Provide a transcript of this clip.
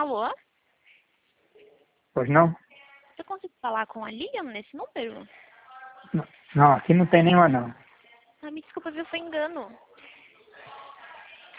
Alô? Pois não? Eu consigo falar com a Lilian nesse número? Não, aqui não tem nenhuma não. Ah, me desculpa, viu? Foi engano.